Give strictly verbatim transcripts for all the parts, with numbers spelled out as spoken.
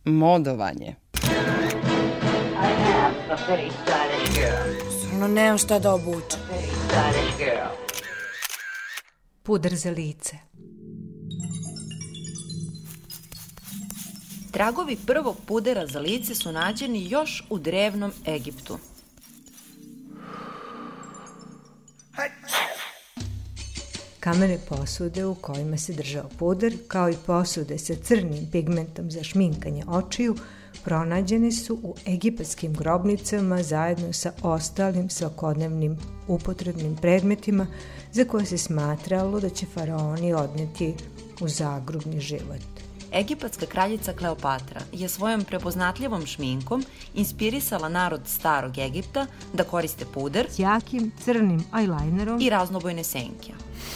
Modovanje. Stvarno nemam šta da obučem. Puder za lice. Tragovi prvog pudera za lice su nađeni još u drevnom Egiptu. Kamene posude u kojima se držao puder, kao i posude sa crnim pigmentom za šminkanje očiju, pronađene su u egipatskim grobnicama zajedno sa ostalim svakodnevnim upotrebnim predmetima za koje se smatralo da će faraoni odneti u zagrobni život. Egipatska kraljica Kleopatra je svojom prepoznatljivom šminkom inspirisala narod starog Egipta da koriste puder s jakim crnim eyelinerom i raznobojne senke.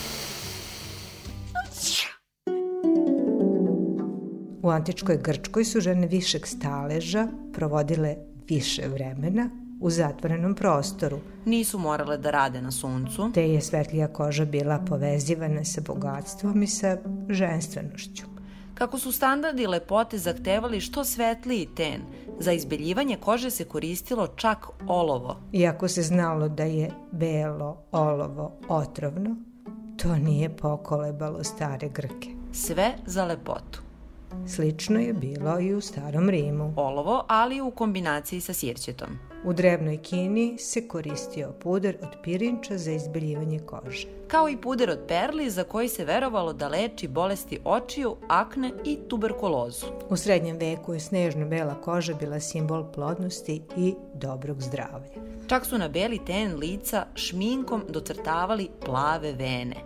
U antičkoj Grčkoj su žene višeg staleža provodile više vremena u zatvorenom prostoru. Nisu morale da rade na suncu, te je svetlija koža bila povezivana sa bogatstvom i sa ženstvenošću. Kako su standardi lepote zahtevali što svetliji ten, za izbeljivanje kože se koristilo čak olovo. Iako se znalo da je belo olovo otrovno, to nije pokolebalo stare Grke. Sve za lepotu. Slično je bilo i u starom Rimu. Olovo, ali u kombinaciji sa sirćetom. U drevnoj Kini se koristio puder od pirinča za izbeljivanje kože. Kao i puder od perli za koji se verovalo da leči bolesti očiju, akne i tuberkulozu. U srednjem veku je snežno bela koža bila simbol plodnosti i dobrog zdravlja. Čak su na beli ten lica šminkom docrtavali plave vene.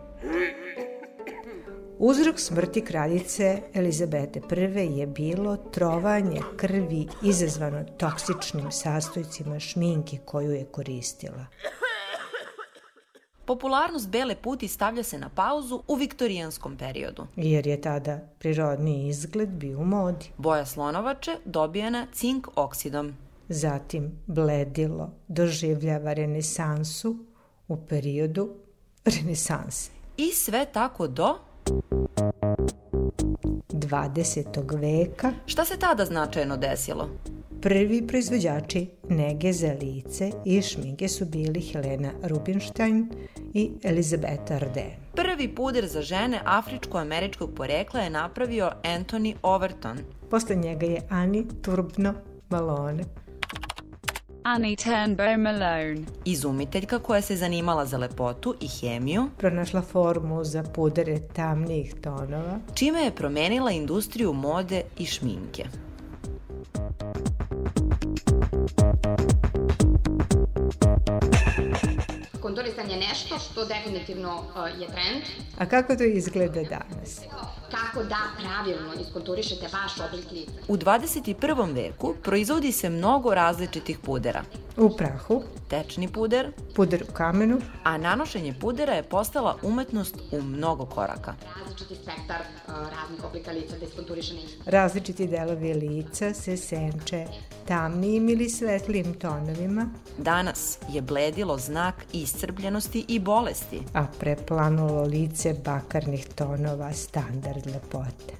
Uzrok smrti kraljice Elizabete prve je bilo trovanje krvi izazvano toksičnim sastojcima šminke koju je koristila. Popularnost bele puti stavlja se na pauzu u viktorijanskom periodu. Jer je tada prirodni izgled bio u modi. Boja slonovače dobijena cink oksidom. Zatim bledilo doživljava renesansu u periodu renesanse. I sve tako do dvadesetog veka. Šta se tada značajno desilo? Prvi proizvođači nege za lice i šminke su bili Helena Rubinstein i Elizabeta Arden. Prvi puder za žene afričko-američkog porekla je napravio Anthony Overton. Posle njega je Annie Turbno Malone. Annie Turnbow Malone. Izumiteljka koja se zanimala za lepotu i hemiju, pronašla formulu za pudere tamnijih tonova, čime je promenila industriju mode i šminke. Konturisanje je nešto što definitivno uh, je trend. A kako to izgleda danas? Kako da pravilno iskonturišete vaš oblik lica? U dvadeset prvom veku proizvodi se mnogo različitih pudera. U prahu, tečni puder, puder u kamenu, a nanošenje pudera je postala umetnost u mnogo koraka. Različiti spektar uh, raznih oblika lica da iskonturišene. Različiti delovi lica se senče tamnijim ili svetlijim tonovima. Danas je bledilo znak iscrpljenosti i bolesti, a preplanulo lice bakarnih tonova standard lepote.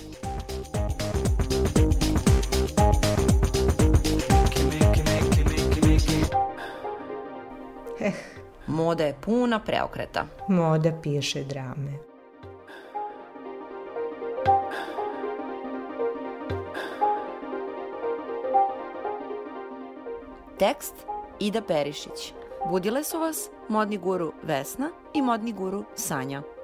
Eh. Moda je puna preokreta. Moda piše drame. Tekst Ida Perišić. Budile su vas modni guru Vesna i modni guru Sanja.